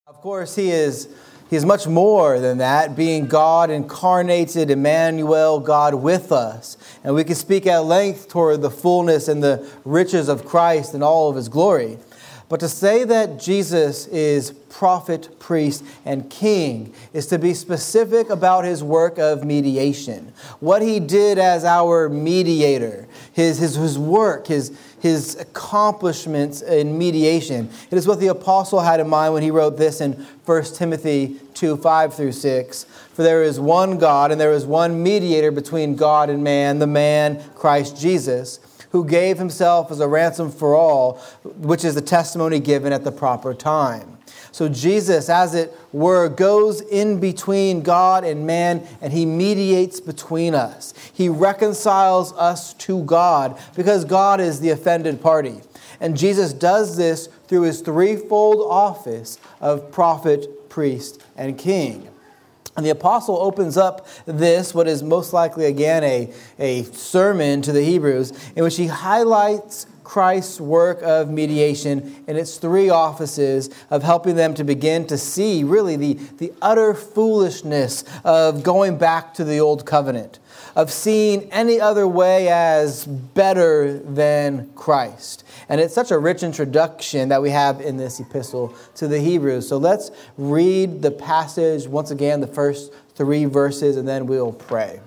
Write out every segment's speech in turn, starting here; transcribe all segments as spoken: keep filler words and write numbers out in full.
Of course, he is he is much more than that, being God incarnated, Emmanuel, God with us. And we can speak at length toward the fullness and the riches of Christ and all of his glory. But to say that Jesus is prophet, priest, and king is to be specific about his work of mediation. What he did as our mediator, his, his, his work, his, his accomplishments in mediation. It is what the apostle had in mind when he wrote this in First Timothy two, five through six. For there is one God and there is one mediator between God and man, the man Christ Jesus, who gave himself as a ransom for all, which is the testimony given at the proper time. So Jesus, as it were, goes in between God and man, and he mediates between us. He reconciles us to God because God is the offended party. And Jesus does this through his threefold office of prophet, priest, and king. And the apostle opens up this, what is most likely, again, a, a sermon to the Hebrews, in which he highlights Christ's work of mediation in its three offices of helping them to begin to see, really, the, the utter foolishness of going back to the old covenant, of seeing any other way as better than Christ. And it's such a rich introduction that we have in this epistle to the Hebrews. So let's read the passage once again, the first three verses, and then we'll pray.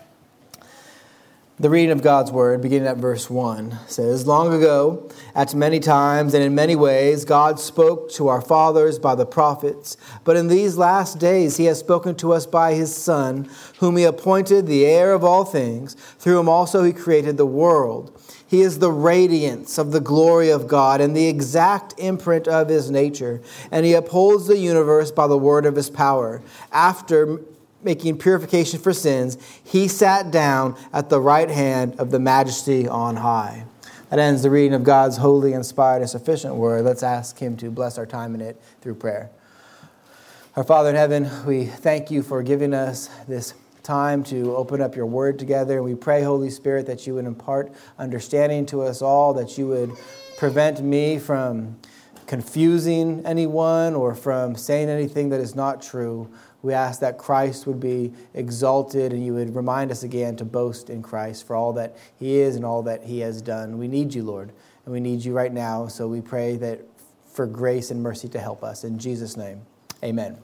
The reading of God's word, beginning at verse one, says, Long ago, at many times and in many ways, God spoke to our fathers by the prophets. But in these last days, he has spoken to us by his Son, whom he appointed the heir of all things, through whom also he created the world. He is the radiance of the glory of God and the exact imprint of his nature, and he upholds the universe by the word of his power. After making purification for sins, he sat down at the right hand of the Majesty on high. That ends the reading of God's holy, inspired, and sufficient word. Let's ask him to bless our time in it through prayer. Our Father in heaven, we thank you for giving us this time to open up your word together. And we pray, Holy Spirit, that you would impart understanding to us all, that you would prevent me from confusing anyone or from saying anything that is not true. We ask that Christ would be exalted and you would remind us again to boast in Christ for all that he is and all that he has done. We need you, Lord, and we need you right now. So we pray that for grace and mercy to help us. In Jesus' name, amen.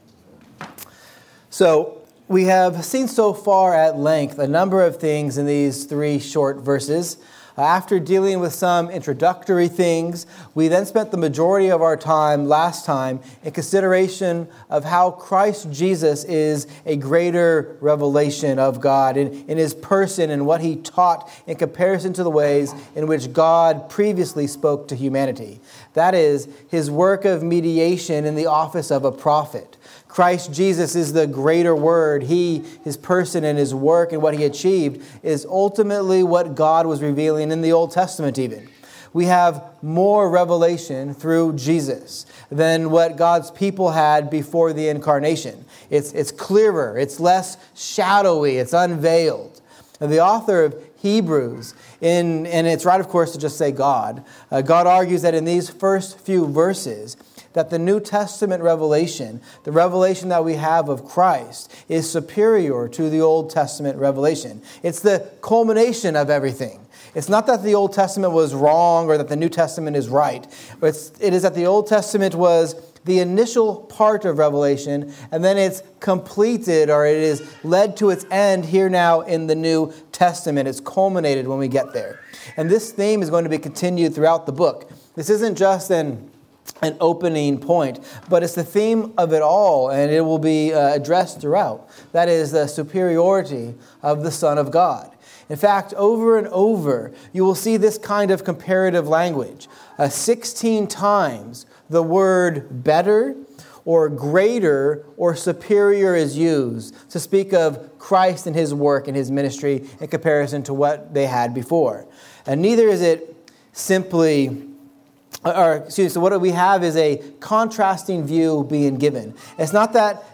So we have seen so far at length a number of things in these three short verses. After dealing with some introductory things, we then spent the majority of our time last time in consideration of how Christ Jesus is a greater revelation of God in, in his person and what he taught in comparison to the ways in which God previously spoke to humanity. That is, his work of mediation in the office of a prophet. Christ Jesus is the greater word. He, his person and his work and what he achieved is ultimately what God was revealing in the Old Testament even. We have more revelation through Jesus than what God's people had before the incarnation. It's, it's clearer, it's less shadowy, it's unveiled. And the author of Hebrews, in, and it's right, of course, to just say God. Uh, God argues that in these first few verses, that the New Testament revelation, the revelation that we have of Christ, is superior to the Old Testament revelation. It's the culmination of everything. It's not that the Old Testament was wrong or that the New Testament is right. It's, it is that the Old Testament was the initial part of Revelation, and then it's completed or it is led to its end here now in the New Testament. It's culminated when we get there. And this theme is going to be continued throughout the book. This isn't just an an opening point, but it's the theme of it all, and it will be uh, addressed throughout. That is the superiority of the Son of God. In fact, over and over, you will see this kind of comparative language. Uh, sixteen times the word better or greater or superior is used to speak of Christ and his work and his ministry in comparison to what they had before. And neither is it simply Or, excuse me, so what we have is a contrasting view being given. It's not that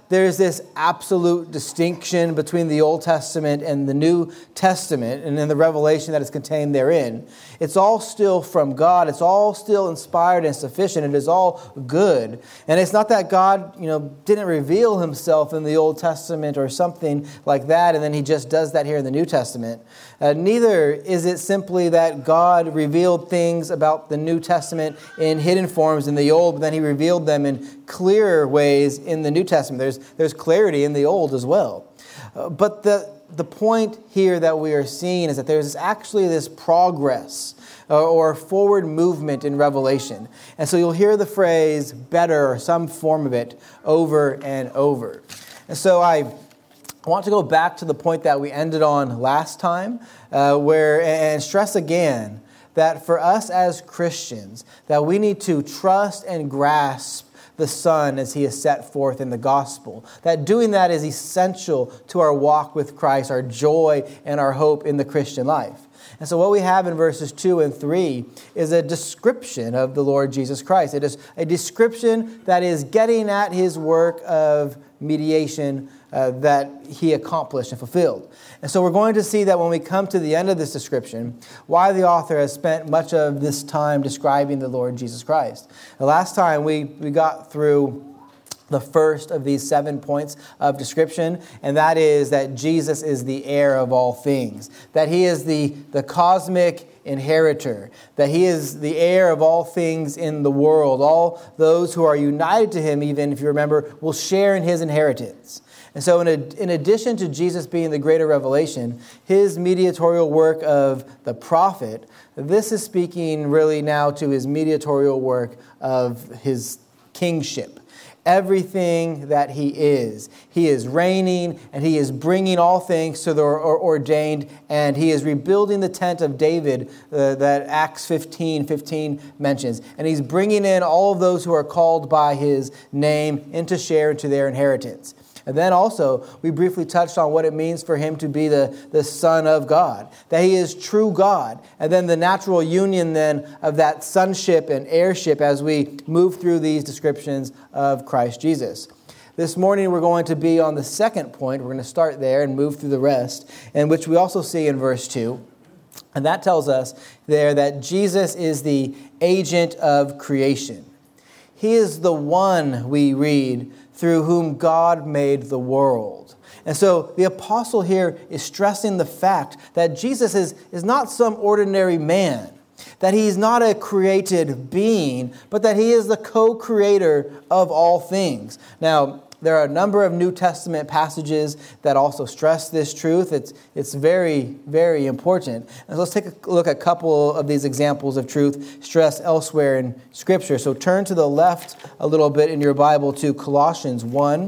there's this absolute distinction between the Old Testament and the New Testament and in the revelation that is contained therein. It's all still from God. It's all still inspired and sufficient. It is all good. And it's not that God, you know, didn't reveal himself in the Old Testament or something like that, and then he just does that here in the New Testament. Uh, neither is it simply that God revealed things about the New Testament in hidden forms in the Old, but then he revealed them in clearer ways in the New Testament. There's, there's clarity in the Old as well. Uh, but the, the point here that we are seeing is that there's actually this progress uh, or forward movement in Revelation. And so you'll hear the phrase better or some form of it over and over. And so I I want to go back to the point that we ended on last time, uh, where and stress again that for us as Christians, that we need to trust and grasp the Son as he is set forth in the gospel. That doing that is essential to our walk with Christ, our joy and our hope in the Christian life. And so what we have in verses two and three is a description of the Lord Jesus Christ. It is a description that is getting at his work of mediation uh, that he accomplished and fulfilled. And so we're going to see that when we come to the end of this description, why the author has spent much of this time describing the Lord Jesus Christ. The last time we, we got through the first of these seven points of description, and that is that Jesus is the heir of all things, that he is the, the cosmic inheritor, that he is the heir of all things in the world. All those who are united to him, even if you remember, will share in his inheritance. And so in, a, in addition to Jesus being the greater revelation, his mediatorial work of the prophet, this is speaking really now to his mediatorial work of his kingship. Everything that he is. He is reigning, and he is bringing all things to the ordained, and he is rebuilding the tent of David uh, that Acts fifteen fifteen mentions. And he's bringing in all of those who are called by his name into share into their inheritance. And then also, we briefly touched on what it means for him to be the, the Son of God, that he is true God. And then the natural union then of that sonship and heirship as we move through these descriptions of Christ Jesus. This morning we're going to be on the second point. We're going to start there and move through the rest, and which we also see in verse two. And that tells us there that Jesus is the agent of creation. He is the one, we read, through whom God made the world. And so the apostle here is stressing the fact that Jesus is, is not some ordinary man, that he's not a created being, but that he is the co-creator of all things. Now, there are a number of New Testament passages that also stress this truth. It's, it's very, very important. And so let's take a look at a couple of these examples of truth stressed elsewhere in Scripture. So turn to the left a little bit in your Bible to Colossians one.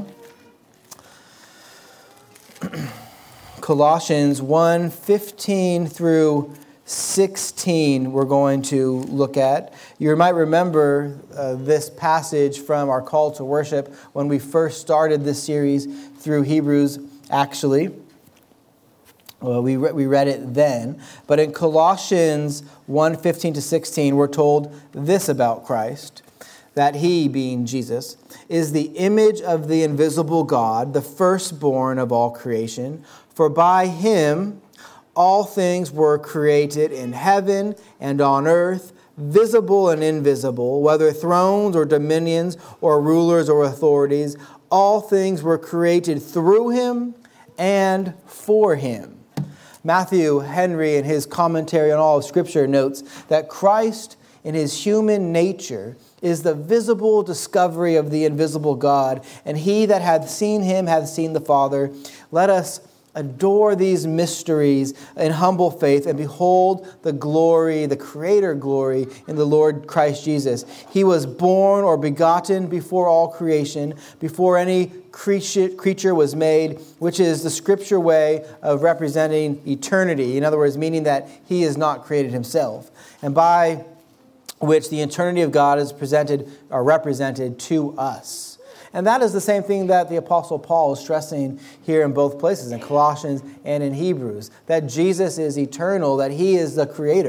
Colossians one, fifteen through sixteen we're going to look at. You might remember uh, this passage from our call to worship when we first started this series through Hebrews, actually. Well, we, re- we read it then. But in Colossians one, fifteen to sixteen, we're told this about Christ, that he, being Jesus, is the image of the invisible God, the firstborn of all creation. For by him all things were created in heaven and on earth, visible and invisible, whether thrones or dominions or rulers or authorities. All things were created through him and for him. Matthew Henry, in his commentary on all of Scripture, notes that Christ, in his human nature, is the visible discovery of the invisible God, and he that hath seen him hath seen the Father. Let us adore these mysteries in humble faith and behold the glory, the creator glory in the Lord Christ Jesus. He was born or begotten before all creation, before any creature, creature was made, which is the Scripture way of representing eternity. In other words, meaning that he is not created himself. And by which the eternity of God is presented or represented to us. And that is the same thing that the Apostle Paul is stressing here in both places, in Colossians and in Hebrews, that Jesus is eternal, that he is the creator.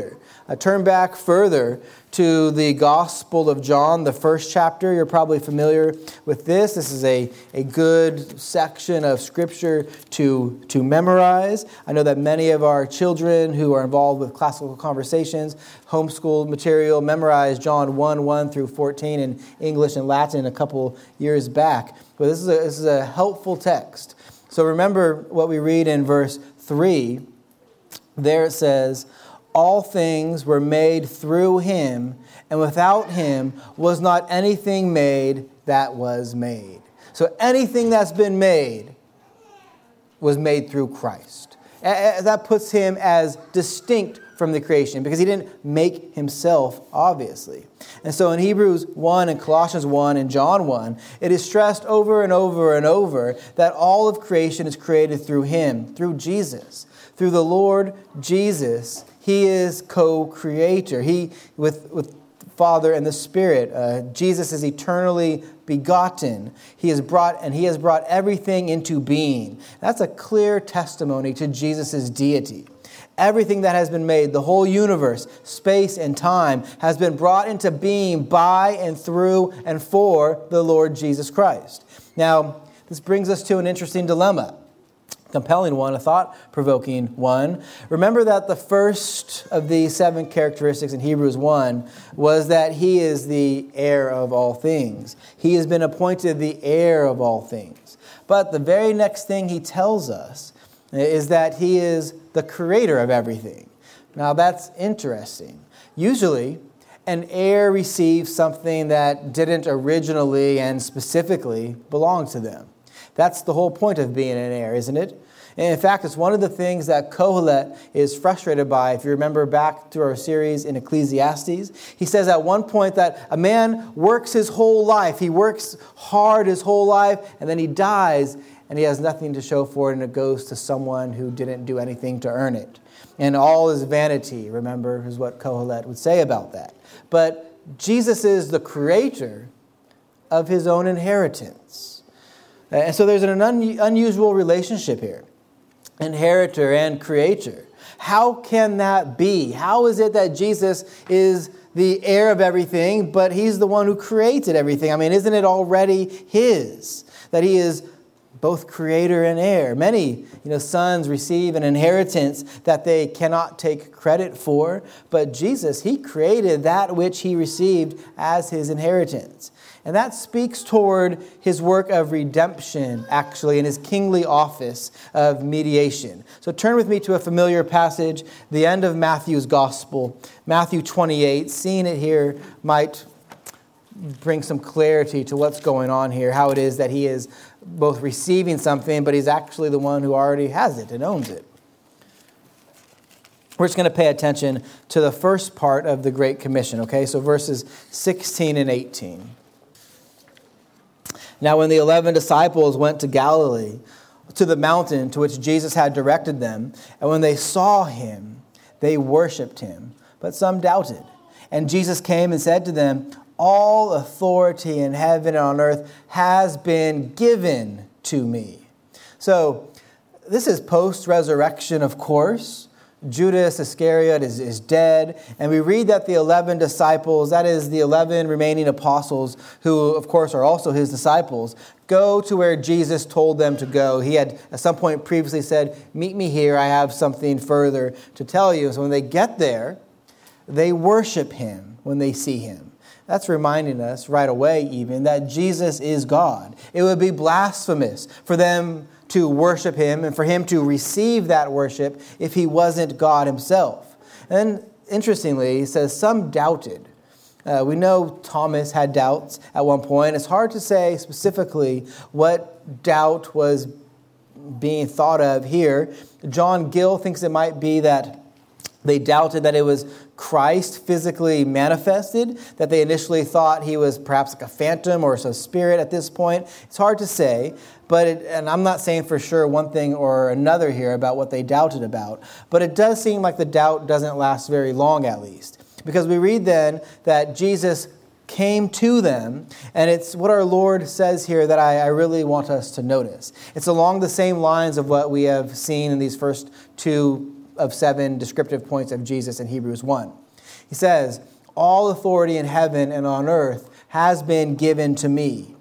Uh, turn back further to the Gospel of John, the first chapter. You're probably familiar with this. This is a, a good section of Scripture to, to memorize. I know that many of our children who are involved with classical conversations, homeschool material, memorized John one, one through fourteen in English and Latin a couple years back. But this is a, this is a helpful text. So remember what we read in verse three. There it says, all things were made through him, and without him was not anything made that was made. So anything that's been made was made through Christ. That puts him as distinct from the creation because he didn't make himself, obviously. And so in Hebrews one and Colossians one and John one, it is stressed over and over and over that all of creation is created through him, through Jesus. Through the Lord Jesus, he is co-creator. He, with, with Father and the Spirit, uh, Jesus is eternally begotten. He has brought, and he has brought everything into being. That's a clear testimony to Jesus' deity. Everything that has been made, the whole universe, space and time, has been brought into being by and through and for the Lord Jesus Christ. Now, this brings us to an interesting dilemma. Compelling one, a thought-provoking one. Remember that the first of these seven characteristics in Hebrews one was that he is the heir of all things. He has been appointed the heir of all things. But the very next thing he tells us is that he is the creator of everything. Now that's interesting. Usually, an heir receives something that didn't originally and specifically belong to them. That's the whole point of being an heir, isn't it? And in fact, it's one of the things that Kohelet is frustrated by. If you remember back to our series in Ecclesiastes, he says at one point that a man works his whole life. He works hard his whole life, and then he dies, and he has nothing to show for it, and it goes to someone who didn't do anything to earn it. And all is vanity, remember, is what Kohelet would say about that. But Jesus is the creator of his own inheritance. And so there's an un- unusual relationship here. Inheritor and creator. How can that be? How is it that Jesus is the heir of everything, but he's the one who created everything? I mean, isn't it already his? That he is both creator and heir. Many, you know, sons receive an inheritance that they cannot take credit for, but Jesus, he created that which he received as his inheritance. And that speaks toward his work of redemption, actually, in his kingly office of mediation. So turn with me to a familiar passage, the end of Matthew's gospel, Matthew twenty-eight. Seeing it here might bring some clarity to what's going on here, how it is that he is both receiving something, but he's actually the one who already has it and owns it. We're just going to pay attention to the first part of the Great Commission, okay? So verses sixteen and eighteen. Now when the eleven disciples went to Galilee, to the mountain to which Jesus had directed them, and when they saw him, they worshipped him, but some doubted. And Jesus came and said to them, all authority in heaven and on earth has been given to me. So this is post-resurrection, of course. Judas Iscariot is, is dead. And we read that the eleven disciples, that is the eleven remaining apostles, who of course are also his disciples, go to where Jesus told them to go. He had at some point previously said, meet me here, I have something further to tell you. So when they get there, they worship him when they see him. That's reminding us right away even that Jesus is God. It would be blasphemous for them to worship him and for him to receive that worship if he wasn't God himself. And interestingly, he says some doubted. Uh, we know Thomas had doubts at one point. It's hard to say specifically what doubt was being thought of here. John Gill thinks it might be that they doubted that it was Christ physically manifested, that they initially thought he was perhaps like a phantom or a spirit at this point. It's hard to say, but it, and I'm not saying for sure one thing or another here about what they doubted about, but it does seem like the doubt doesn't last very long at least. Because we read then that Jesus came to them, and it's what our Lord says here that I, I really want us to notice. It's along the same lines of what we have seen in these first two of seven descriptive points of Jesus in Hebrews one. He says, all authority in heaven and on earth has been given to me.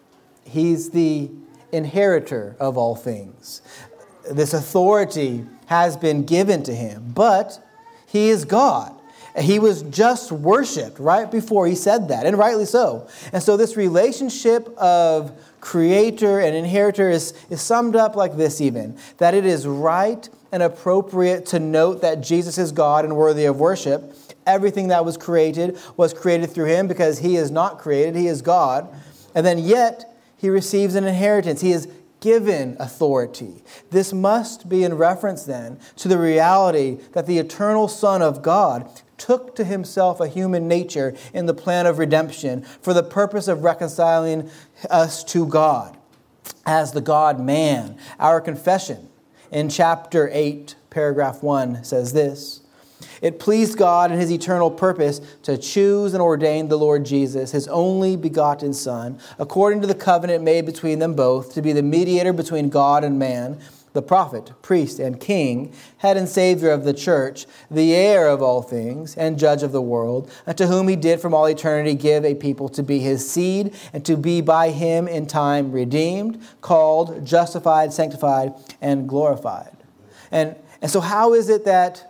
He's the inheritor of all things. This authority has been given to him, but he is God. He was just worshipped right before he said that, and rightly so. And so this relationship of creator and inheritor is, is summed up like this even, that it is right and appropriate to note that Jesus is God and worthy of worship. Everything that was created was created through him because he is not created, he is God. And then yet he receives an inheritance. He is given authority. This must be in reference then to the reality that the eternal Son of God took to himself a human nature in the plan of redemption for the purpose of reconciling us to God as the God-man. Our confession in chapter eight, paragraph one says this: it pleased God in his eternal purpose to choose and ordain the Lord Jesus, his only begotten Son, according to the covenant made between them both, to be the mediator between God and man, the prophet, priest, and king, head and savior of the church, the heir of all things, and judge of the world, unto whom he did from all eternity give a people to be his seed, and to be by him in time redeemed, called, justified, sanctified, and glorified. And, and so how is it that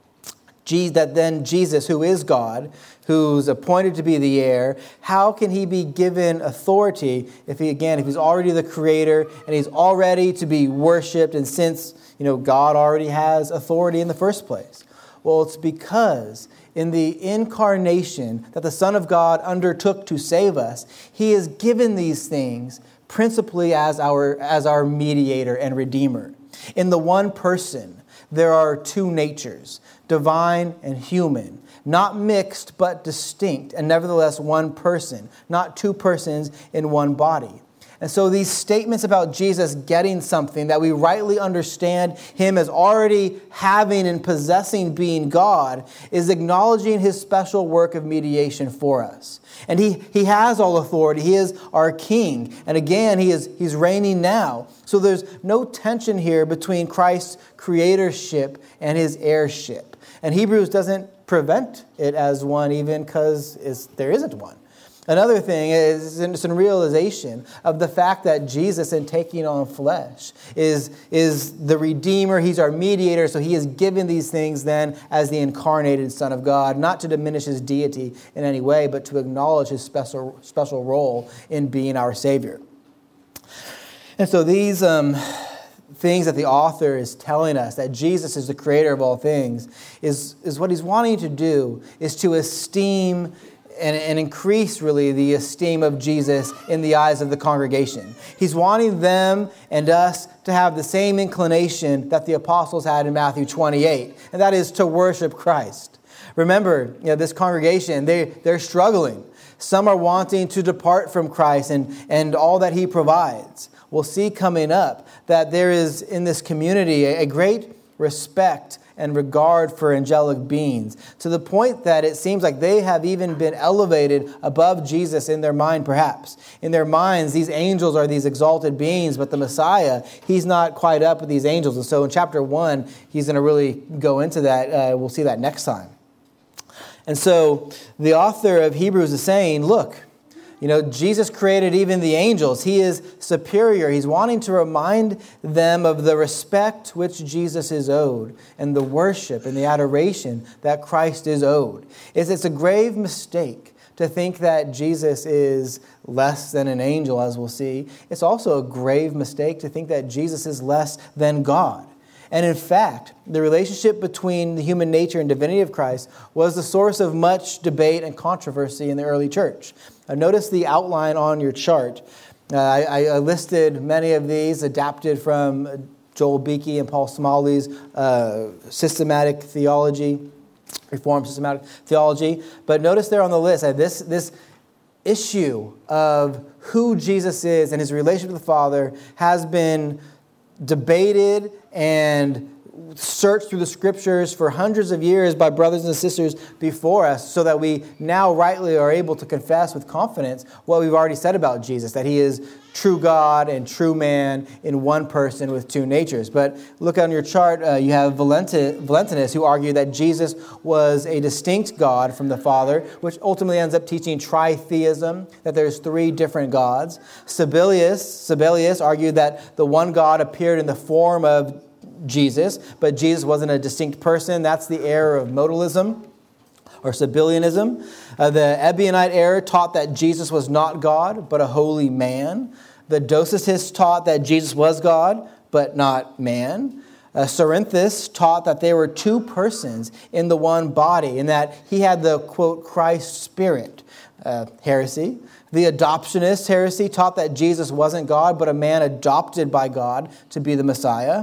that then Jesus, who is God, who's appointed to be the heir, how can he be given authority if he, again, if he's already the creator and he's already to be worshipped, and since, you know, God already has authority in the first place? Well, it's because in the incarnation that the Son of God undertook to save us, he is given these things principally as our, as our mediator and redeemer. In the one person, there are two natures, divine and human, not mixed but distinct, and nevertheless one person, not two persons in one body. And so these statements about Jesus getting something that we rightly understand him as already having and possessing being God is acknowledging his special work of mediation for us. And he, he has all authority. He is our king. And again, he is he's reigning now. So there's no tension here between Christ's creatorship and his heirship. And Hebrews doesn't prevent it as one even because there isn't one. Another thing is it's a realization of the fact that Jesus, in taking on flesh, is, is the Redeemer. He's our mediator, so he is given these things then as the incarnated Son of God, not to diminish his deity in any way, but to acknowledge his special, special role in being our Savior. And so these um, things that the author is telling us, that Jesus is the creator of all things, is, is what he's wanting to do is to esteem And, and increase, really, the esteem of Jesus in the eyes of the congregation. He's wanting them and us to have the same inclination that the apostles had in Matthew twenty-eight, and that is to worship Christ. Remember, you know, this congregation, they, they're struggling. Some are wanting to depart from Christ and, and all that he provides. We'll see coming up that there is in this community a, a great respect and regard for angelic beings, to the point that it seems like they have even been elevated above Jesus in their mind, perhaps. In their minds, these angels are these exalted beings, but the Messiah, he's not quite up with these angels. And so in chapter one, he's going to really go into that. Uh, we'll see that next time. And so the author of Hebrews is saying, look, you know, Jesus created even the angels. He is superior. He's wanting to remind them of the respect which Jesus is owed and the worship and the adoration that Christ is owed. It's, it's a grave mistake to think that Jesus is less than an angel, as we'll see. It's also a grave mistake to think that Jesus is less than God. And in fact, the relationship between the human nature and divinity of Christ was the source of much debate and controversy in the early church. Uh, notice the outline on your chart. Uh, I, I listed many of these adapted from Joel Beeke and Paul Smalley's uh, systematic theology, Reformed systematic theology. But notice there on the list, uh, this, this issue of who Jesus is and his relationship with the Father has been debated and searched through the scriptures for hundreds of years by brothers and sisters before us, so that we now rightly are able to confess with confidence what we've already said about Jesus, that he is true God and true man in one person with two natures. But look on your chart, uh, you have Valenti- Valentinus, who argued that Jesus was a distinct God from the Father, which ultimately ends up teaching tritheism, that there's three different gods. Sabellius, Sabellius argued that the one God appeared in the form of Jesus, but Jesus wasn't a distinct person. That's the error of modalism, or Sabellianism. Uh, the Ebionite error taught that Jesus was not God, but a holy man. The Docetists taught that Jesus was God, but not man. Uh, Cerinthus taught that there were two persons in the one body, and that he had the, quote, Christ spirit, uh, heresy. The adoptionist heresy taught that Jesus wasn't God, but a man adopted by God to be the Messiah.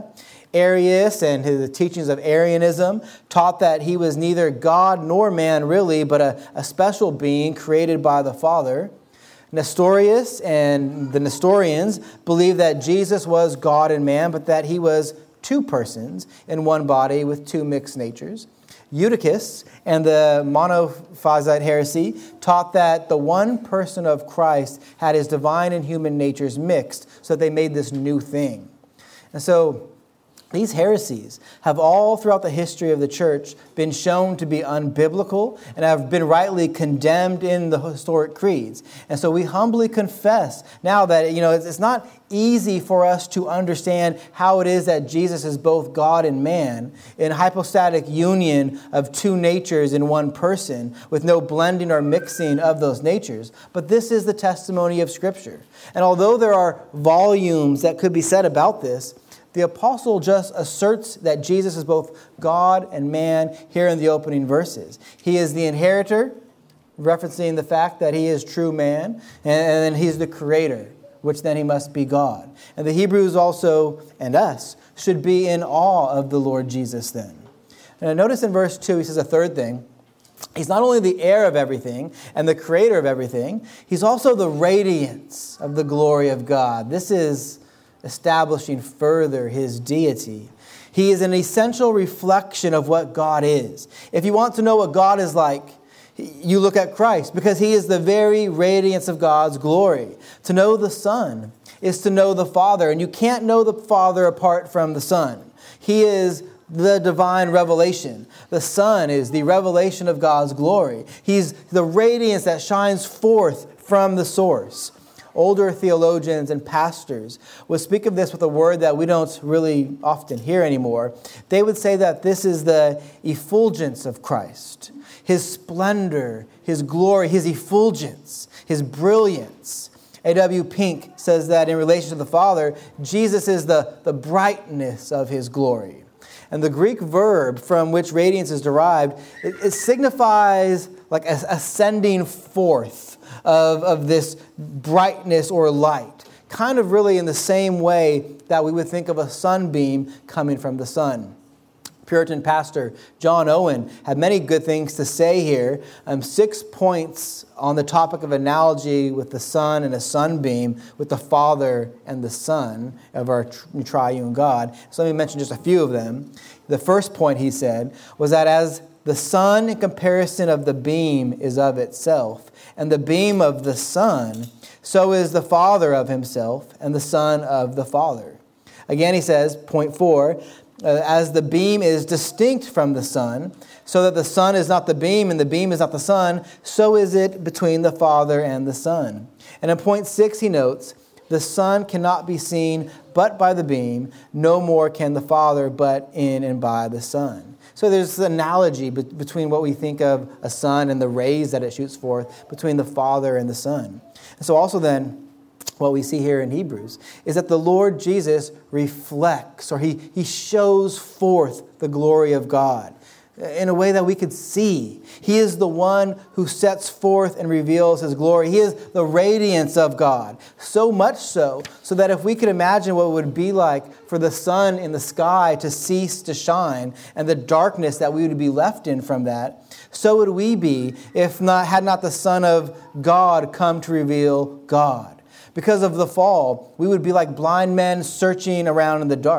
Arius and his teachings of Arianism taught that he was neither God nor man really, but a, a special being created by the Father. Nestorius and the Nestorians believed that Jesus was God and man, but that he was two persons in one body with two mixed natures. Eutychus and the Monophysite heresy taught that the one person of Christ had his divine and human natures mixed, so that they made this new thing. And so these heresies have all throughout the history of the church been shown to be unbiblical and have been rightly condemned in the historic creeds. And so we humbly confess now that, you know, it's not easy for us to understand how it is that Jesus is both God and man in hypostatic union of two natures in one person with no blending or mixing of those natures. But this is the testimony of Scripture. And although there are volumes that could be said about this, the apostle just asserts that Jesus is both God and man here in the opening verses. He is the inheritor, referencing the fact that he is true man, and then he's the creator, which then he must be God. And the Hebrews also, and us, should be in awe of the Lord Jesus then. And notice in verse two, he says a third thing. He's not only the heir of everything and the creator of everything, he's also the radiance of the glory of God. This is establishing further his deity. He is an essential reflection of what God is. If you want to know what God is like, you look at Christ, because he is the very radiance of God's glory. To know the Son is to know the Father, and you can't know the Father apart from the Son. He is the divine revelation. The Son is the revelation of God's glory. He's the radiance that shines forth from the source. Older theologians and pastors would speak of this with a word that we don't really often hear anymore. They would say that this is the effulgence of Christ. His splendor, his glory, his effulgence, his brilliance. A W Pink says that in relation to the Father, Jesus is the, the brightness of his glory. And the Greek verb from which radiance is derived, it, it signifies like ascending forth of, of this brightness or light. Kind of really in the same way that we would think of a sunbeam coming from the sun. Puritan pastor John Owen had many good things to say here. Um, six points on the topic of analogy with the sun and a sunbeam, with the Father and the Son of our triune God. So let me mention just a few of them. The first point, he said, was that as the sun in comparison of the beam is of itself, and the beam of the sun, so is the Father of himself, and the Son of the Father. Again, he says, point four, Uh, as the beam is distinct from the sun, so that the sun is not the beam and the beam is not the sun, so is it between the Father and the Son. And in point six, he notes, the Son cannot be seen but by the beam, no more can the Father but in and by the Son. So there's this analogy be- between what we think of a sun and the rays that it shoots forth, between the Father and the Son. And so also then, what we see here in Hebrews is that the Lord Jesus reflects, or he, he shows forth the glory of God in a way that we could see. He is the one who sets forth and reveals his glory. He is the radiance of God. So much so, so that if we could imagine what it would be like for the sun in the sky to cease to shine and the darkness that we would be left in from that, so would we be if not had not the Son of God come to reveal God. Because of the fall, we would be like blind men searching around in the dark.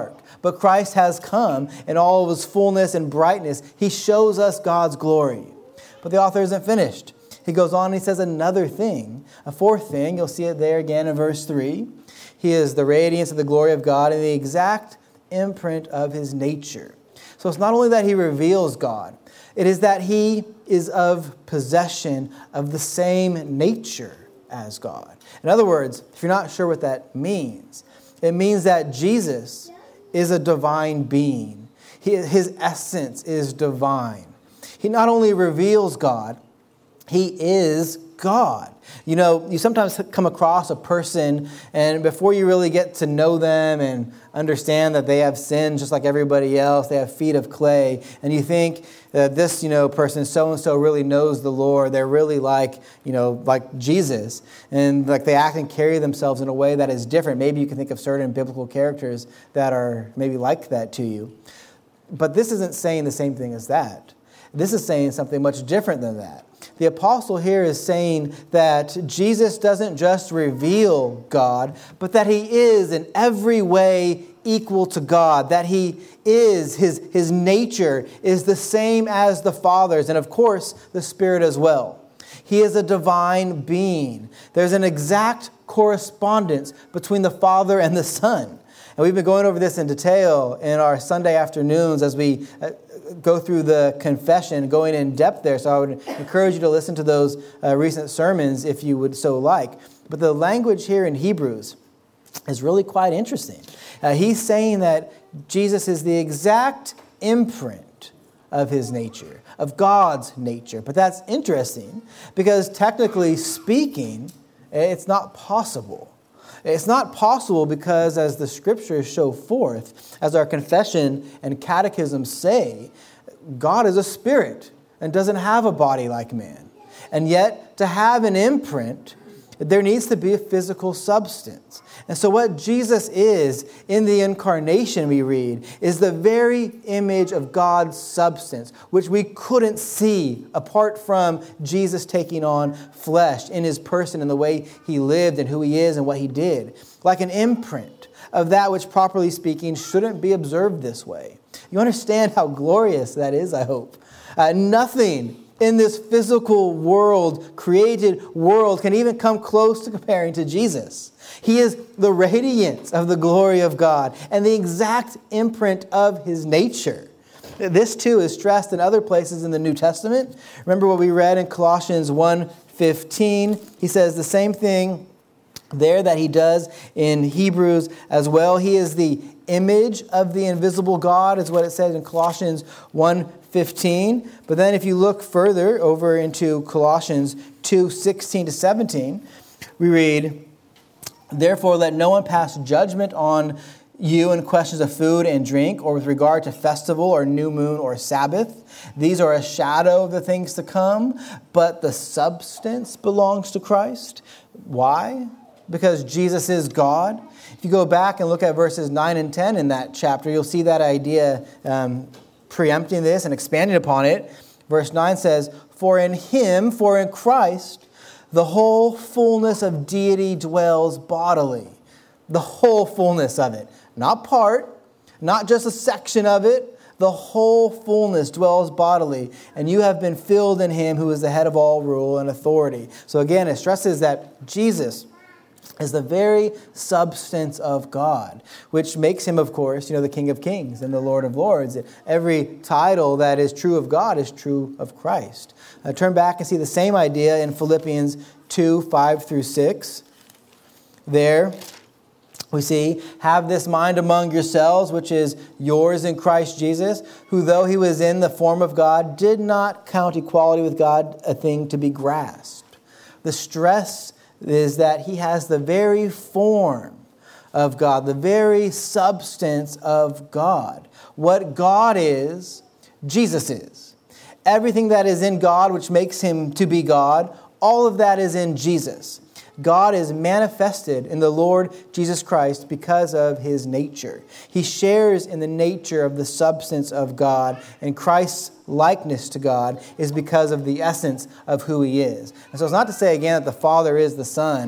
but Christ has come in all of his fullness and brightness. He shows us God's glory. But the author isn't finished. He goes on and he says another thing, a fourth thing. You'll see it there again in verse three. He is the radiance of the glory of God and the exact imprint of his nature. So it's not only that he reveals God, it is that he is of possession of the same nature as God. In other words, if you're not sure what that means, it means that Jesus is a divine being. His essence is divine. He not only reveals God, he is God. You know, you sometimes come across a person and before you really get to know them and understand that they have sinned just like everybody else, they have feet of clay, and you think that this, you know, person so-and-so really knows the Lord. They're really like, you know, like Jesus. And like they act and carry themselves in a way that is different. Maybe you can think of certain biblical characters that are maybe like that to you. But this isn't saying the same thing as that. This is saying something much different than that. The apostle here is saying that Jesus doesn't just reveal God, but that he is in every way equal to God, that he is, his, his nature is the same as the Father's, and of course, the Spirit as well. He is a divine being. There's an exact correspondence between the Father and the Son. And we've been going over this in detail in our Sunday afternoons as we go through the confession, going in depth there. So I would encourage you to listen to those uh, recent sermons if you would so like. But the language here in Hebrews is really quite interesting. Uh, he's saying that Jesus is the exact imprint of his nature, of God's nature. But that's interesting because technically speaking, it's not possible. It's not possible because, as the scriptures show forth, as our confession and catechism say, God is a spirit and doesn't have a body like man. And yet, to have an imprint, there needs to be a physical substance. And so what Jesus is in the incarnation, we read, is the very image of God's substance, which we couldn't see apart from Jesus taking on flesh in his person and the way he lived and who he is and what he did. Like an imprint of that which, properly speaking, shouldn't be observed this way. You understand how glorious that is, I hope. Uh, nothing in this physical world, created world, can even come close to comparing to Jesus. He is the radiance of the glory of God and the exact imprint of his nature. This too is stressed in other places in the New Testament. Remember what we read in Colossians one fifteen. He says the same thing there that he does in Hebrews as well. He is the image of the invisible God, is what it says in Colossians one fifteen. But then if you look further over into Colossians two sixteen to seventeen, we read, "Therefore let no one pass judgment on you in questions of food and drink, or with regard to festival or new moon or Sabbath. These are a shadow of the things to come, but the substance belongs to Christ." Why? Because Jesus is God. If you go back and look at verses nine and ten in that chapter, you'll see that idea um, preempting this and expanding upon it. Verse nine says, "For in him, for in Christ, the whole fullness of deity dwells bodily." The whole fullness of it. Not part, not just a section of it. The whole fullness dwells bodily. And you have been filled in him who is the head of all rule and authority. So again, it stresses that Jesus is the very substance of God, which makes him, of course, you know, the King of Kings and the Lord of Lords. Every title that is true of God is true of Christ. Uh, turn back and see the same idea in Philippians two, five through six. There we see, "Have this mind among yourselves, which is yours in Christ Jesus, who though he was in the form of God, did not count equality with God a thing to be grasped." The stress is that he has the very form of God, the very substance of God. What God is, Jesus is. Everything that is in God, which makes him to be God, all of that is in Jesus. God is manifested in the Lord Jesus Christ because of his nature. He shares in the nature of the substance of God, and Christ's likeness to God is because of the essence of who he is. And so it's not to say again that the Father is the Son,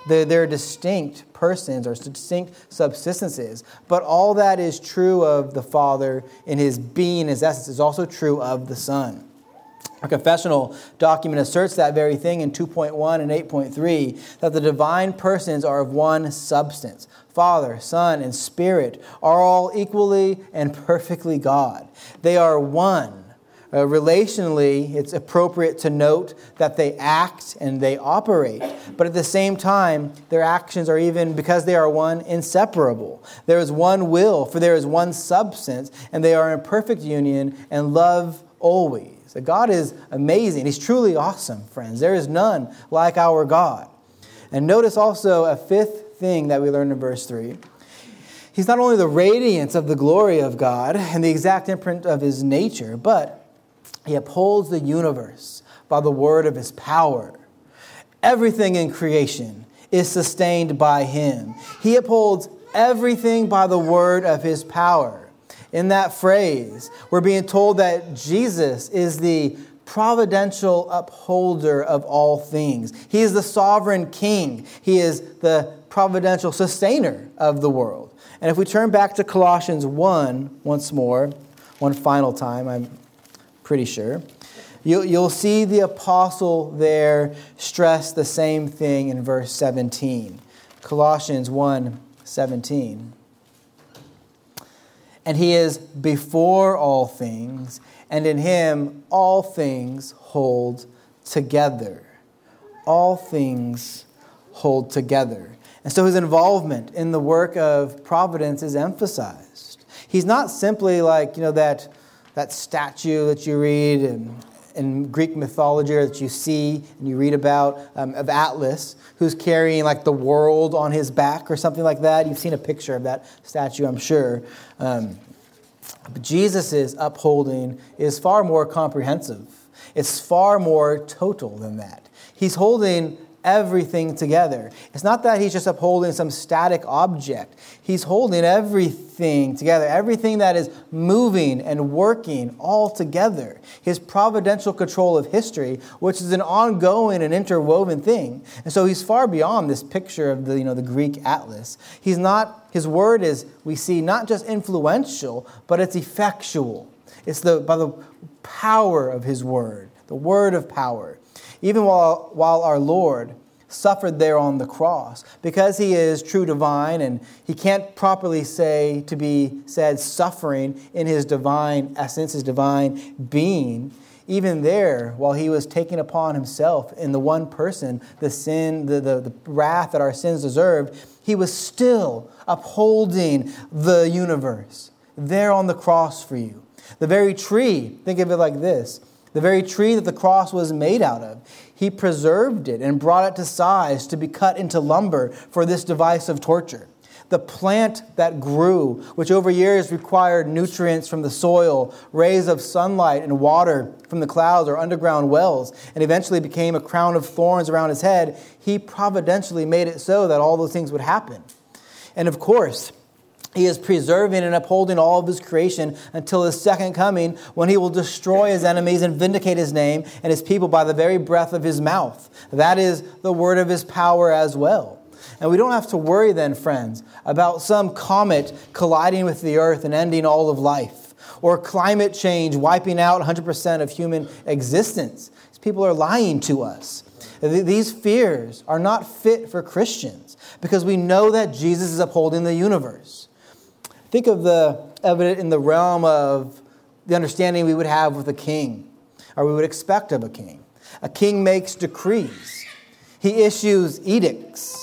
They're, they're distinct persons or distinct subsistences. But all that is true of the Father in his being, his essence, is also true of the Son. Our confessional document asserts that very thing in two point one and eight point three, that the divine persons are of one substance. Father, Son, and Spirit are all equally and perfectly God. They are one. Uh, relationally, it's appropriate to note that they act and they operate. But at the same time, their actions are even, because they are one, inseparable. There is one will, for there is one substance, and they are in perfect union and love always. God is amazing. He's truly awesome, friends. There is none like our God. And notice also a fifth thing that we learn in verse three. He's not only the radiance of the glory of God and the exact imprint of his nature, but he upholds the universe by the word of his power. Everything in creation is sustained by him. He upholds everything by the word of his power. In that phrase, we're being told that Jesus is the providential upholder of all things. He is the sovereign king. He is the providential sustainer of the world. And if we turn back to Colossians one once more, one final time, I'm pretty sure, you'll, you'll see the apostle there stress the same thing in verse seventeen. Colossians one seventeen. And he is before all things, and in him all things hold together. All things hold together. And so his involvement in the work of providence is emphasized. He's not simply like, you know, that, that statue that you read in, in Greek mythology, or that you see and you read about um, of Atlas, who's carrying like the world on his back or something like that. You've seen a picture of that statue, I'm sure. Um, but Jesus' upholding is far more comprehensive. It's far more total than that. He's holding everything together. It's not that he's just upholding some static object. He's holding everything together, everything that is moving and working all together. His providential control of history, which is an ongoing and interwoven thing. And so he's far beyond this picture of the, you know, the Greek Atlas. He's not, his word is, we see, not just influential, but it's effectual. It's the by the power of his word, the word of power. Even while, while our Lord suffered there on the cross, because he is true divine, and he can't properly say to be said suffering in his divine essence, his divine being, even there, while he was taking upon himself in the one person the sin, the, the, the wrath that our sins deserved, he was still upholding the universe there on the cross for you. The very tree, think of it like this, the very tree that the cross was made out of, he preserved it and brought it to size to be cut into lumber for this device of torture. The plant that grew, which over years required nutrients from the soil, rays of sunlight and water from the clouds or underground wells, and eventually became a crown of thorns around his head, he providentially made it so that all those things would happen. And of course, he is preserving and upholding all of his creation until his second coming, when he will destroy his enemies and vindicate his name and his people by the very breath of his mouth. That is the word of his power as well. And we don't have to worry then, friends, about some comet colliding with the earth and ending all of life, or climate change wiping out one hundred percent of human existence. These people are lying to us. These fears are not fit for Christians, because we know that Jesus is upholding the universe. Think of the evident in the realm of the understanding we would have with a king, or we would expect of a king. A king makes decrees. He issues edicts.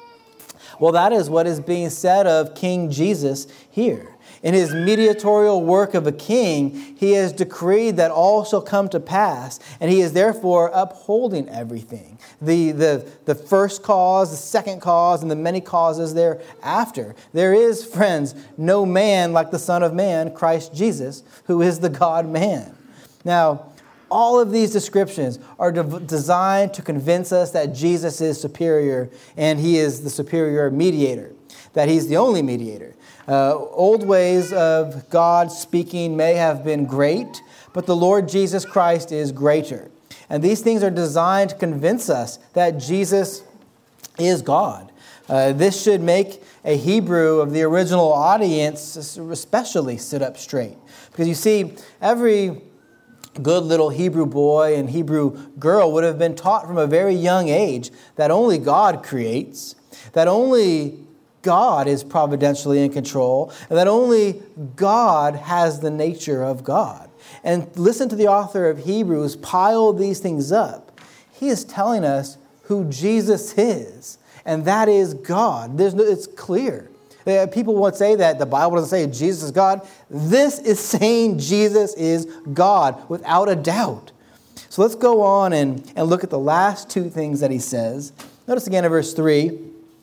Well, that is what is being said of King Jesus here. In his mediatorial work of a king, he has decreed that all shall come to pass, and he is therefore upholding everything. The, the, the first cause, the second cause, and the many causes thereafter. There is, friends, no man like the Son of Man, Christ Jesus, who is the God-man. Now, all of these descriptions are de- designed to convince us that Jesus is superior, and he is the superior mediator, that he's the only mediator. Uh, old ways of God speaking may have been great, but the Lord Jesus Christ is greater. And these things are designed to convince us that Jesus is God. Uh, this should make a Hebrew of the original audience especially sit up straight. Because you see, every good little Hebrew boy and Hebrew girl would have been taught from a very young age that only God creates, that only God is providentially in control, and that only God has the nature of God. And listen to the author of Hebrews pile these things up. He is telling us who Jesus is, and that is God. There's no, it's clear. People would say that the Bible doesn't say Jesus is God. This is saying Jesus is God without a doubt. So let's go on and, and look at the last two things that he says. Notice again in verse three,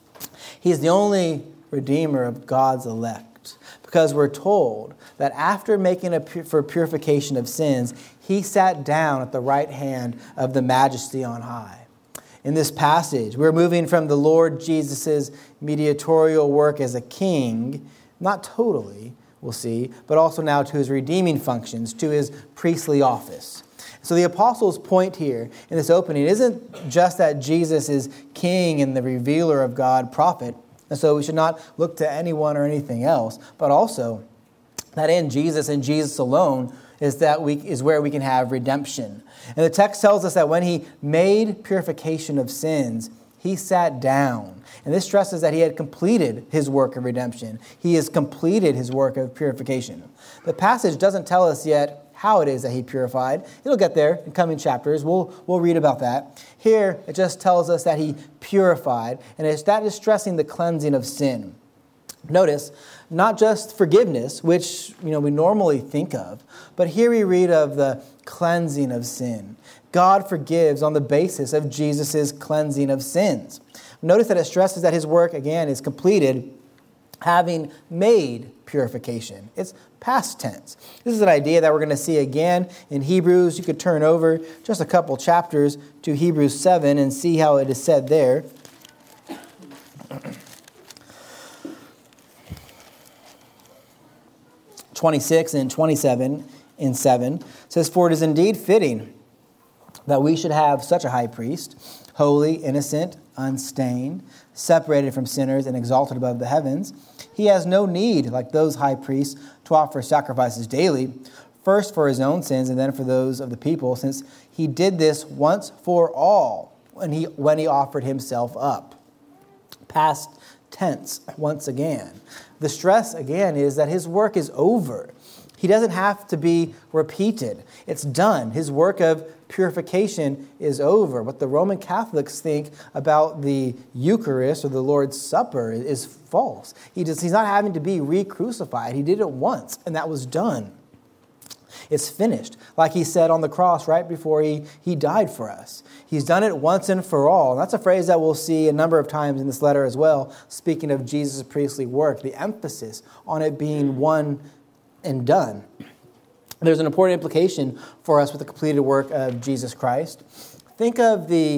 he is the only Redeemer of God's elect. Because we're told that after making a pu- for purification of sins, he sat down at the right hand of the Majesty on high. In this passage, we're moving from the Lord Jesus' mediatorial work as a king, not totally, we'll see, but also now to his redeeming functions, to his priestly office. So the apostles' point here in this opening isn't just that Jesus is king and the revealer of God, prophet, and so we should not look to anyone or anything else, but also that in Jesus and Jesus alone is that we is where we can have redemption. And the text tells us that when he made purification of sins, he sat down. And this stresses that he had completed his work of redemption. He has completed his work of purification. The passage doesn't tell us yet how it is that he purified. It'll get there in coming chapters. We'll, we'll read about that. Here, it just tells us that he purified, and it's, that is stressing the cleansing of sin. Notice, not just forgiveness, which you know we normally think of, but here we read of the cleansing of sin. God forgives on the basis of Jesus' cleansing of sins. Notice that it stresses that his work, again, is completed, having made purification. It's past tense. This is an idea that we're going to see again in Hebrews. You could turn over just a couple chapters to Hebrews seven and see how it is said there. twenty-six and twenty-seven in seven says, "For it is indeed fitting that we should have such a high priest, holy, innocent, unstained, separated from sinners and exalted above the heavens. He has no need, like those high priests, to offer sacrifices daily, first for his own sins and then for those of the people, since he did this once for all when he when he offered himself up." Past tense once again. The stress again is that his work is over. He doesn't have to be repeated. It's done. His work of purification is over. What the Roman Catholics think about the Eucharist or the Lord's Supper is false. He just, he's not having to be re-crucified. He did it once, and that was done. It's finished. Like he said on the cross right before he, he died for us. He's done it once and for all. And that's a phrase that we'll see a number of times in this letter as well, speaking of Jesus' priestly work, the emphasis on it being one and done. There's an important implication for us with the completed work of Jesus Christ. Think of the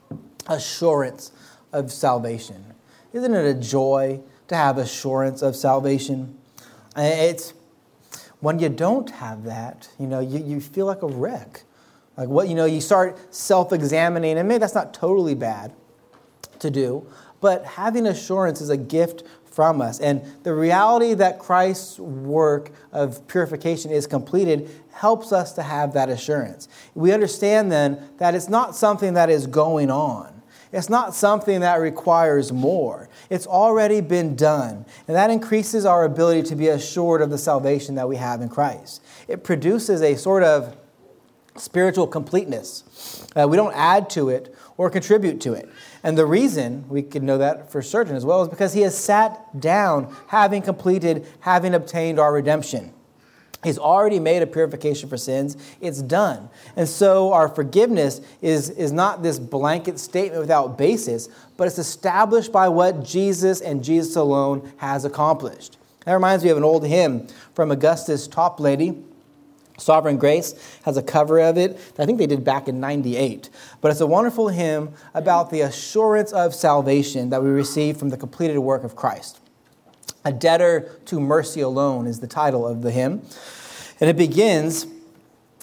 assurance of salvation. Isn't it a joy to have assurance of salvation? It's when you don't have that, you know, you, you feel like a wreck. Like what, you know, you start self-examining, and maybe that's not totally bad to do, but having assurance is a gift from us. And the reality that Christ's work of purification is completed helps us to have that assurance. We understand then that it's not something that is going on. It's not something that requires more. It's already been done. And that increases our ability to be assured of the salvation that we have in Christ. It produces a sort of spiritual completeness. Uh, we don't add to it or contribute to it. And the reason we can know that for certain as well is because he has sat down, having completed, having obtained our redemption. He's already made a purification for sins. It's done. And so our forgiveness is, is not this blanket statement without basis, but it's established by what Jesus and Jesus alone has accomplished. That reminds me of an old hymn from Augustus Toplady. Sovereign Grace has a cover of it. I think they did back in ninety-eight. But it's a wonderful hymn about the assurance of salvation that we receive from the completed work of Christ. A Debtor to Mercy Alone is the title of the hymn. And it begins,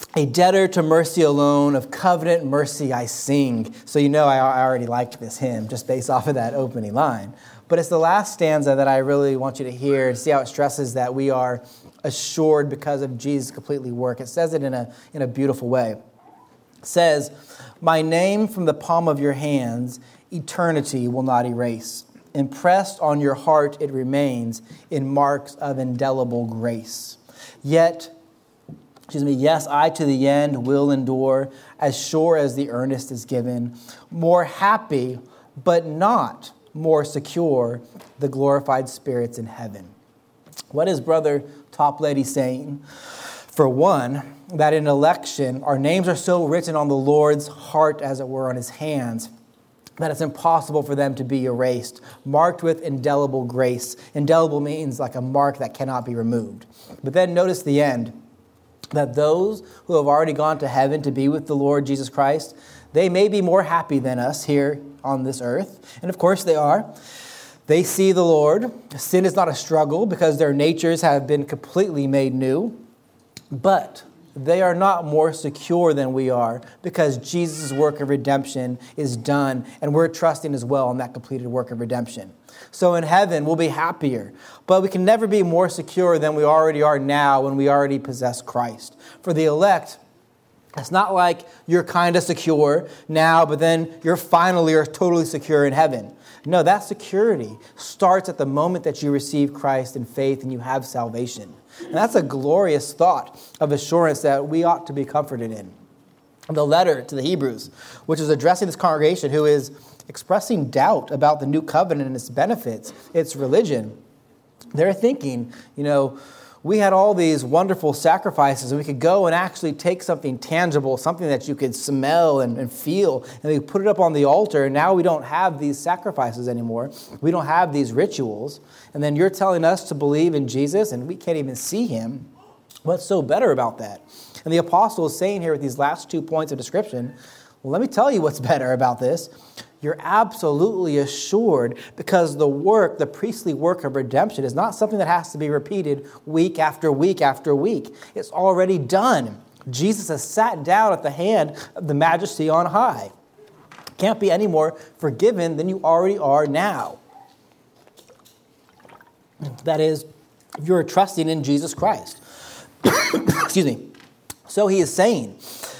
A debtor to mercy alone, of covenant mercy I sing. So you know I, I already liked this hymn just based off of that opening line. But it's the last stanza that I really want you to hear to see how it stresses that we are assured because of Jesus' completely work. It says it in a, in a beautiful way. It says, my name from the palm of your hands, eternity will not erase. Impressed on your heart it remains in marks of indelible grace. Yet, excuse me, yes, I to the end will endure, as sure as the earnest is given, more happy, but not more secure, the glorified spirits in heaven. What is Brother Toplady saying? For one, that in election, our names are so written on the Lord's heart, as it were, on his hands, that it's impossible for them to be erased, marked with indelible grace. Indelible means like a mark that cannot be removed. But then notice the end, that those who have already gone to heaven to be with the Lord Jesus Christ, they may be more happy than us here on this earth. And of course they are. They see the Lord. Sin is not a struggle because their natures have been completely made new. But they are not more secure than we are because Jesus' work of redemption is done, and we're trusting as well in that completed work of redemption. So in heaven, we'll be happier, but we can never be more secure than we already are now when we already possess Christ. For the elect, it's not like you're kind of secure now, but then you're finally or totally secure in heaven. No, that security starts at the moment that you receive Christ in faith and you have salvation. And that's a glorious thought of assurance that we ought to be comforted in. The letter to the Hebrews, which is addressing this congregation who is expressing doubt about the new covenant and its benefits, its religion. They're thinking, you know, we had all these wonderful sacrifices, and we could go and actually take something tangible, something that you could smell and, and feel, and we put it up on the altar, and now we don't have these sacrifices anymore. We don't have these rituals. And then you're telling us to believe in Jesus, and we can't even see him. What's so better about that? And the apostle is saying here with these last two points of description, well, let me tell you what's better about this. You're absolutely assured because the work, the priestly work of redemption is not something that has to be repeated week after week after week. It's already done. Jesus has sat down at the hand of the majesty on high. Can't be any more forgiven than you already are now. That is, you're trusting in Jesus Christ. Excuse me. So he is saying,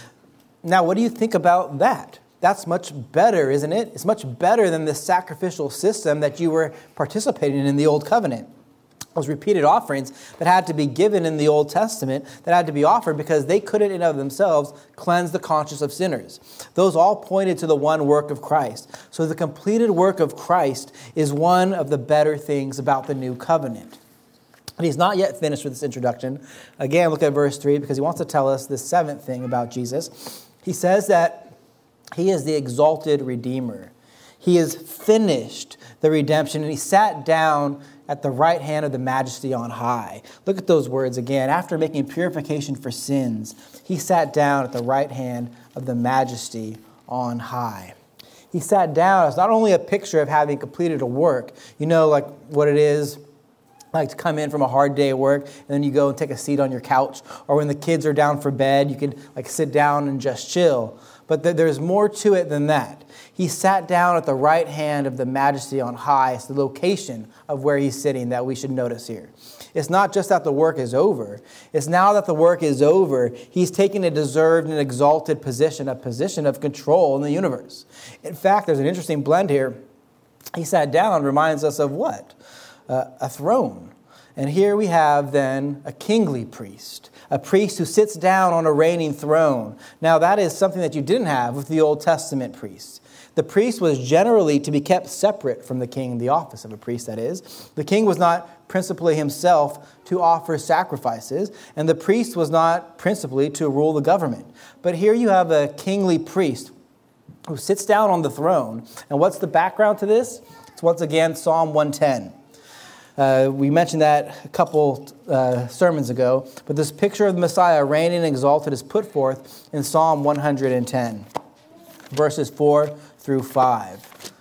now what do you think about that? That's much better, isn't it? It's much better than the sacrificial system that you were participating in in the Old Covenant. Those repeated offerings that had to be given in the Old Testament, that had to be offered because they couldn't in of themselves cleanse the conscience of sinners. Those all pointed to the one work of Christ. So the completed work of Christ is one of the better things about the new covenant. But he's not yet finished with this introduction. Again, look at verse three because he wants to tell us this seventh thing about Jesus. He says that he is the exalted Redeemer. He has finished the redemption, and he sat down at the right hand of the majesty on high. Look at those words again. After making purification for sins, he sat down at the right hand of the majesty on high. He sat down as not only a picture of having completed a work, you know, like what it is, like to come in from a hard day at work, and then you go and take a seat on your couch, or when the kids are down for bed, you can like sit down and just chill. But there's more to it than that. He sat down at the right hand of the majesty on high. It's the location of where he's sitting that we should notice here. It's not just that the work is over. It's now that the work is over, he's taken a deserved and exalted position, a position of control in the universe. In fact, there's an interesting blend here. He sat down reminds us of what? Uh, a throne. And here we have then a kingly priest, a priest who sits down on a reigning throne. Now that is something that you didn't have with the Old Testament priests. The priest was generally to be kept separate from the king, the office of a priest that is. The king was not principally himself to offer sacrifices, and the priest was not principally to rule the government. But here you have a kingly priest who sits down on the throne. And what's the background to this? It's once again Psalm one ten. Uh, we mentioned that a couple uh, sermons ago, but this picture of the Messiah reigning and exalted is put forth in Psalm one hundred ten, verses four through five.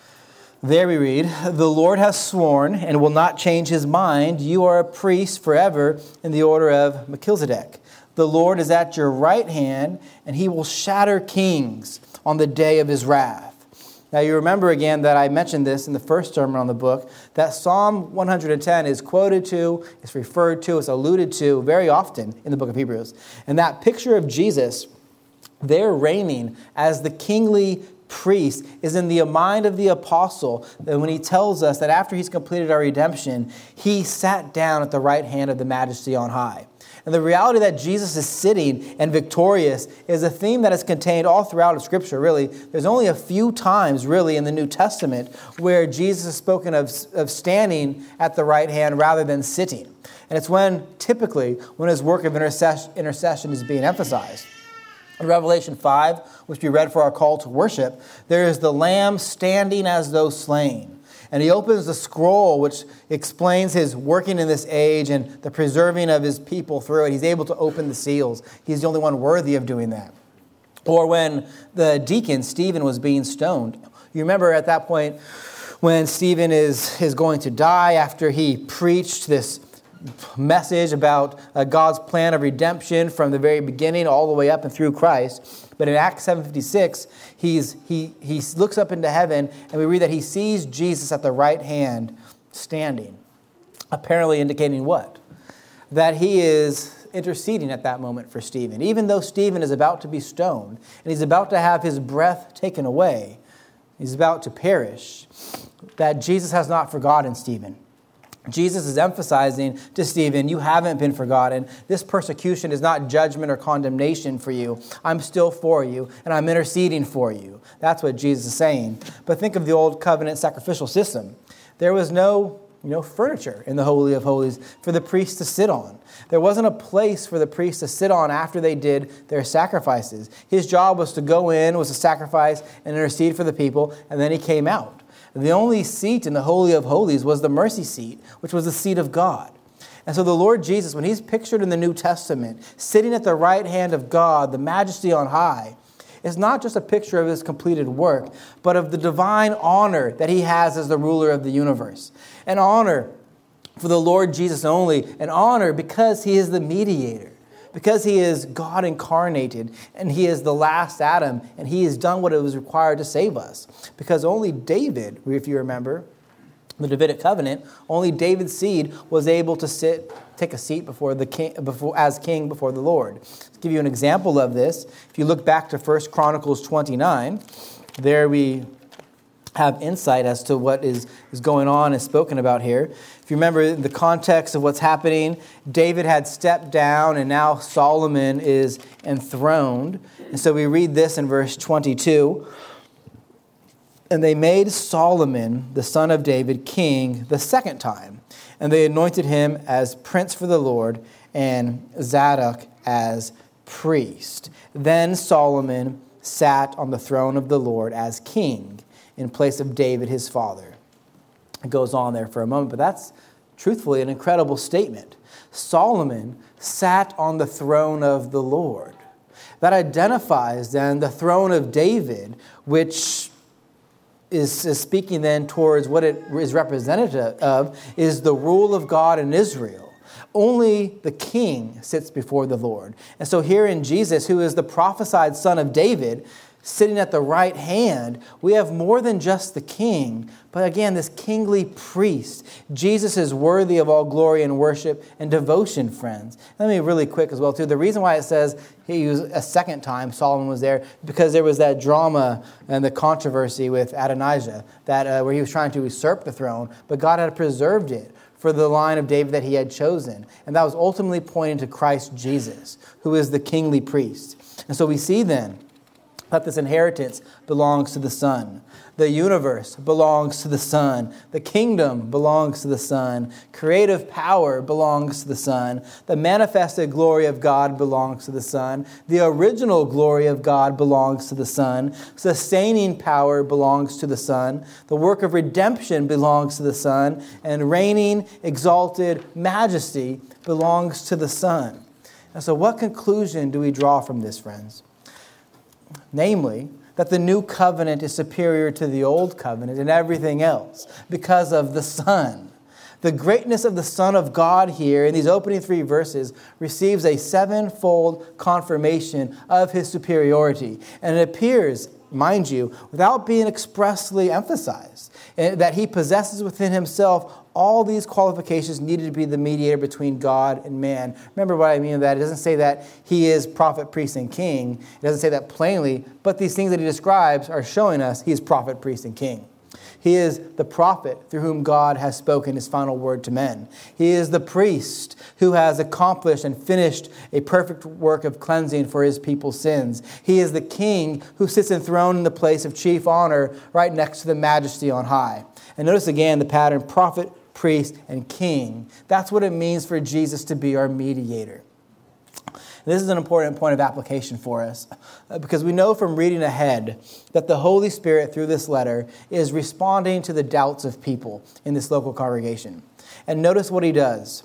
There we read, "The Lord has sworn and will not change his mind. You are a priest forever in the order of Melchizedek. The Lord is at your right hand, and he will shatter kings on the day of his wrath. Now you remember again that I mentioned this in the first sermon on the book, that Psalm one hundred ten is quoted to, it's referred to, it's alluded to very often in the book of Hebrews. And that picture of Jesus there reigning as the kingly priest is in the mind of the apostle, that when he tells us that after he's completed our redemption, he sat down at the right hand of the majesty on high. And the reality that Jesus is sitting and victorious is a theme that is contained all throughout of Scripture, really. There's only a few times, really, in the New Testament where Jesus is spoken of, of standing at the right hand rather than sitting. And it's when, typically, when his work of intercession, intercession is being emphasized. In Revelation five, which we read for our call to worship, there is the Lamb standing as though slain. And he opens the scroll, which explains his working in this age and the preserving of his people through it. He's able to open the seals. He's the only one worthy of doing that. Or when the deacon, Stephen, was being stoned. You remember at that point when Stephen is, is going to die after he preached this message about uh, God's plan of redemption from the very beginning all the way up and through Christ. But in Acts seven fifty-six, he's, he, he looks up into heaven, and we read that he sees Jesus at the right hand standing, apparently indicating what? That he is interceding at that moment for Stephen. Even though Stephen is about to be stoned, and he's about to have his breath taken away, he's about to perish, that Jesus has not forgotten Stephen. Jesus is emphasizing to Stephen, you haven't been forgotten. This persecution is not judgment or condemnation for you. I'm still for you, and I'm interceding for you. That's what Jesus is saying. But think of the old covenant sacrificial system. There was no, you know, furniture in the Holy of Holies for the priest to sit on. There wasn't a place for the priest to sit on after they did their sacrifices. His job was to go in, was to sacrifice and intercede for the people, and then he came out. The only seat in the Holy of Holies was the mercy seat, which was the seat of God. And so the Lord Jesus, when he's pictured in the New Testament, sitting at the right hand of God, the majesty on high, is not just a picture of his completed work, but of the divine honor that he has as the ruler of the universe. An honor for the Lord Jesus only, an honor because he is the mediator. Because he is God incarnated, and he is the last Adam, and he has done what it was required to save us. Because only David, if you remember, the Davidic covenant, only David's seed was able to sit, take a seat before the king, before, as king before the Lord. To give you an example of this, if you look back to First Chronicles twenty-nine, there we have insight as to what is, is going on and spoken about here. If you remember the context of what's happening, David had stepped down and now Solomon is enthroned. And so we read this in verse twenty-two. And they made Solomon, the son of David, king the second time. And they anointed him as prince for the Lord and Zadok as priest. Then Solomon sat on the throne of the Lord as king in place of David, his father. It goes on there for a moment, but that's truthfully an incredible statement. Solomon sat on the throne of the Lord. That identifies then the throne of David, which is, is speaking then towards what it is representative of, is the rule of God in Israel. Only the king sits before the Lord. And so here in Jesus, who is the prophesied son of David, sitting at the right hand, we have more than just the king, but again, this kingly priest. Jesus is worthy of all glory and worship and devotion, friends. Let me really quick as well, too. The reason why it says he was a second time, Solomon was there, because there was that drama and the controversy with Adonijah, that uh, where he was trying to usurp the throne, but God had preserved it for the line of David that he had chosen. And that was ultimately pointing to Christ Jesus, who is the kingly priest. And so we see then that this inheritance belongs to the Son. The universe belongs to the Son. The kingdom belongs to the Son. Creative power belongs to the Son. The manifested glory of God belongs to the Son. The original glory of God belongs to the Son. Sustaining power belongs to the Son. The work of redemption belongs to the Son. And reigning, exalted majesty belongs to the Son. And so what conclusion do we draw from this, friends? Namely, that the new covenant is superior to the old covenant and everything else because of the Son. The greatness of the Son of God here in these opening three verses receives a sevenfold confirmation of his superiority. And it appears, mind you, without being expressly emphasized, that he possesses within himself all these qualifications needed to be the mediator between God and man. Remember what I mean by that. It doesn't say that he is prophet, priest, and king. It doesn't say that plainly, but these things that he describes are showing us he is prophet, priest, and king. He is the prophet through whom God has spoken his final word to men. He is the priest who has accomplished and finished a perfect work of cleansing for his people's sins. He is the king who sits enthroned in the place of chief honor right next to the majesty on high. And notice again the pattern, prophet, priest, and king. That's what it means for Jesus to be our mediator. This is an important point of application for us because we know from reading ahead that the Holy Spirit through this letter is responding to the doubts of people in this local congregation. And notice what he does.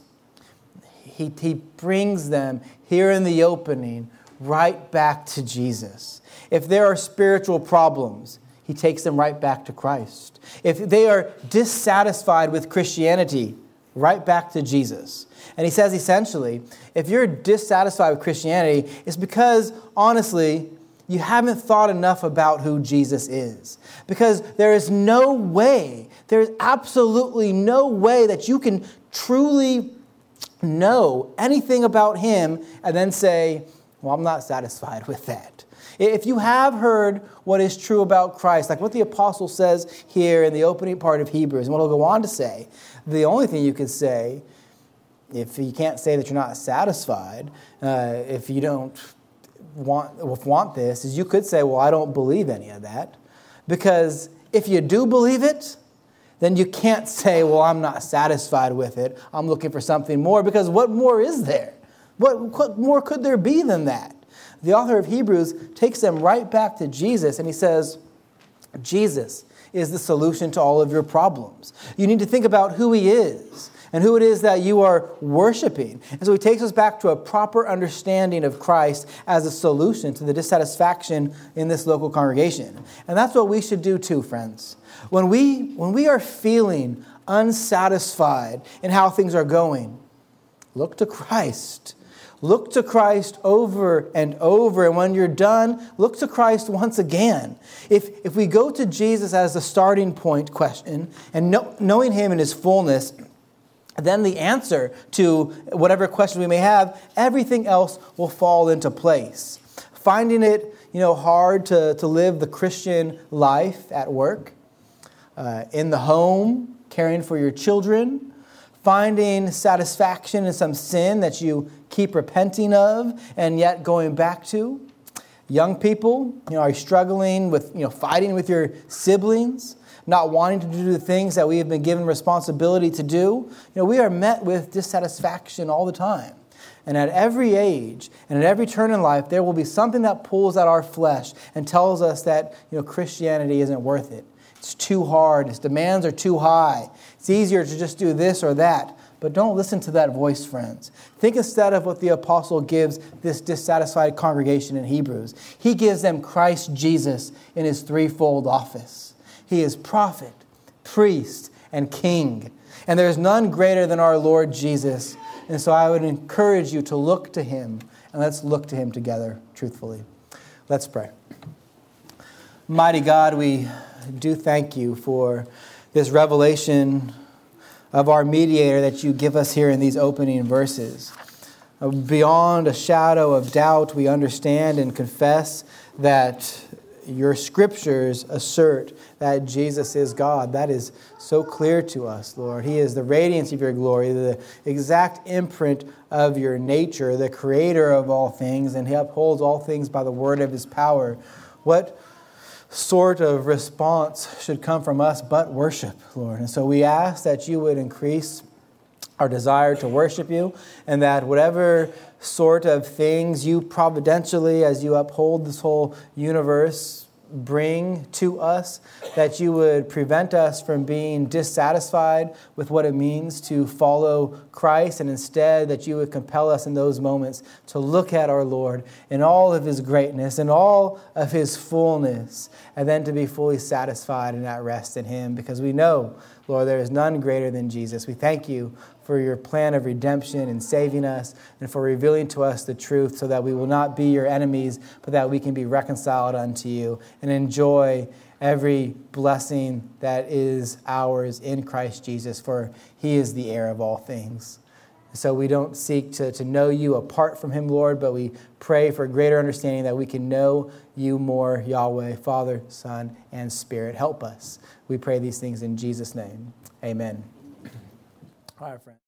He, he brings them here in the opening right back to Jesus. If there are spiritual problems, he takes them right back to Christ. If they are dissatisfied with Christianity, right back to Jesus. And he says essentially, if you're dissatisfied with Christianity, it's because, honestly, you haven't thought enough about who Jesus is. Because there is no way, there is absolutely no way that you can truly know anything about him and then say, well, I'm not satisfied with that. If you have heard what is true about Christ, like what the apostle says here in the opening part of Hebrews, and what he'll go on to say, the only thing you could say, if you can't say that you're not satisfied, uh, if you don't want, want this, is you could say, well, I don't believe any of that. Because if you do believe it, then you can't say, well, I'm not satisfied with it. I'm looking for something more. Because what more is there? What, what more could there be than that? The author of Hebrews takes them right back to Jesus, and he says, Jesus is the solution to all of your problems. You need to think about who he is and who it is that you are worshiping. And so he takes us back to a proper understanding of Christ as a solution to the dissatisfaction in this local congregation. And that's what we should do too, friends. When we, when we are feeling unsatisfied in how things are going, look to Christ. Look to Christ over and over. And when you're done, look to Christ once again. If, if we go to Jesus as the starting point question and know, knowing him in his fullness, then the answer to whatever question we may have, everything else will fall into place. Finding it, you know, hard to, to live the Christian life at work, uh, in the home, caring for your children, finding satisfaction in some sin that you keep repenting of and yet going back to. Young people, you know, are struggling with, you know, fighting with your siblings, not wanting to do the things that we have been given responsibility to do. You know, we are met with dissatisfaction all the time. And at every age and at every turn in life, there will be something that pulls at our flesh and tells us that, you know, Christianity isn't worth it. It's too hard. Its demands are too high. It's easier to just do this or that. But don't listen to that voice, friends. Think instead of what the apostle gives this dissatisfied congregation in Hebrews. He gives them Christ Jesus in his threefold office. He is prophet, priest, and king. And there is none greater than our Lord Jesus. And so I would encourage you to look to him. And let's look to him together, truthfully. Let's pray. Mighty God, we do thank you for this revelation of our mediator that you give us here in these opening verses. Beyond a shadow of doubt, we understand and confess that your scriptures assert that Jesus is God. That is so clear to us, Lord. He is the radiance of your glory, the exact imprint of your nature, the creator of all things, and he upholds all things by the word of his power. What sort of response should come from us but worship, Lord? And so we ask that you would increase our desire to worship you, and that whatever sort of things you providentially, as you uphold this whole universe bring to us, that you would prevent us from being dissatisfied with what it means to follow Christ, and instead that you would compel us in those moments to look at our Lord in all of his greatness and all of his fullness, and then to be fully satisfied and at rest in him, because we know, Lord, there is none greater than Jesus. We thank you for your plan of redemption and saving us, and for revealing to us the truth so that we will not be your enemies, but that we can be reconciled unto you and enjoy every blessing that is ours in Christ Jesus, for he is the heir of all things. So we don't seek to, to know you apart from him, Lord, but we pray for greater understanding that we can know you more, Yahweh, Father, Son, and Spirit. Help us. We pray these things in Jesus' name. Amen. All right, friends.